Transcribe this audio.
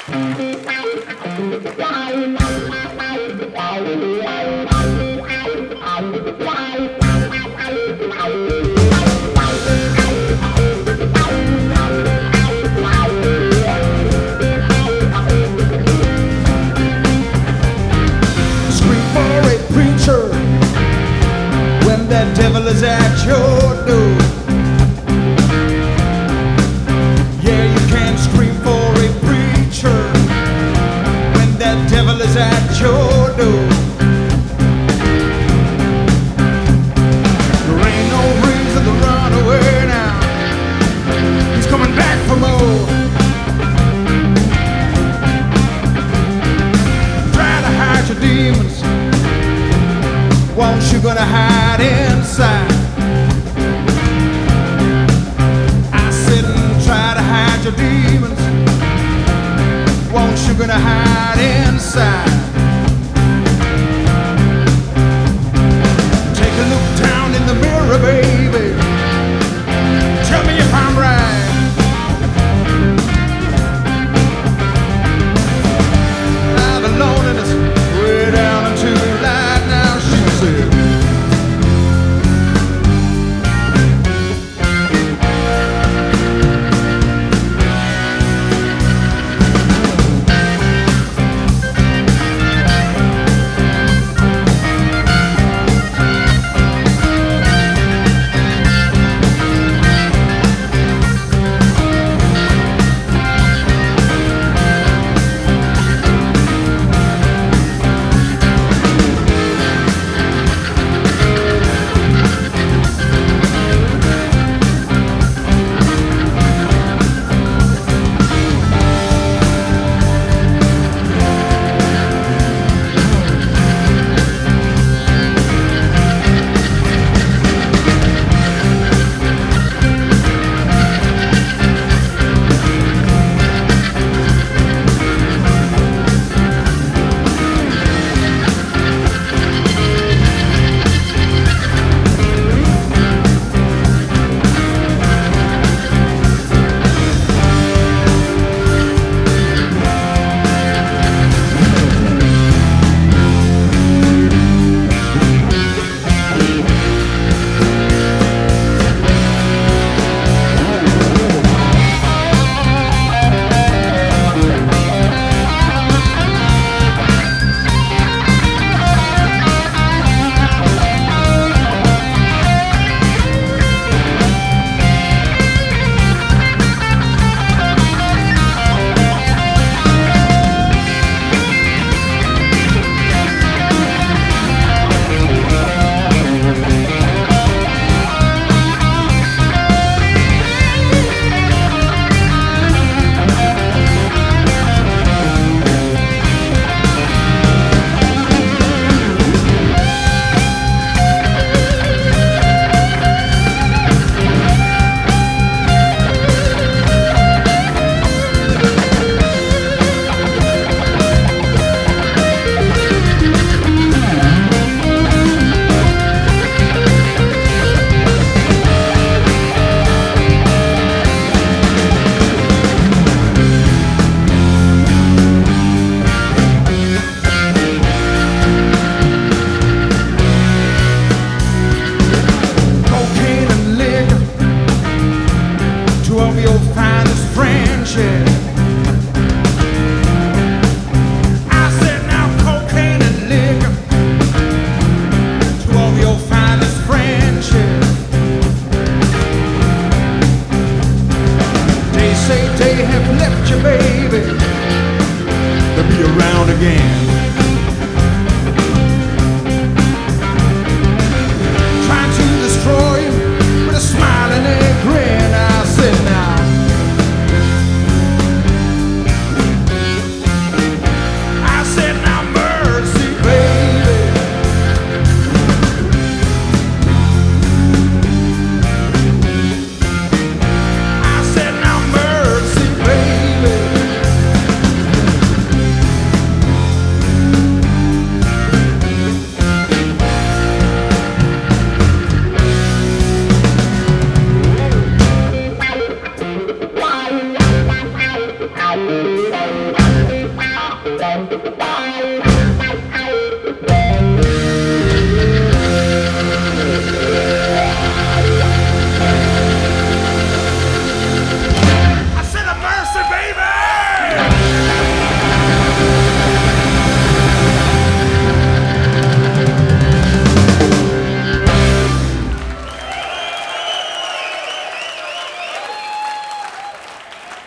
Scream for a preacher when that devil is at your door. Yeah, you can scream for a preacher when that devil is at your door. There ain't no reason to run away now. He's coming back for more. Try to hide your demons. Won't you gonna hide inside? I said try to hide your demons. Won't you gonna hide inside? Take a look down in the mirror, baby. Tell me if I'm right. Now the loneliness way down into the light. Now she said, I said a mercy, baby.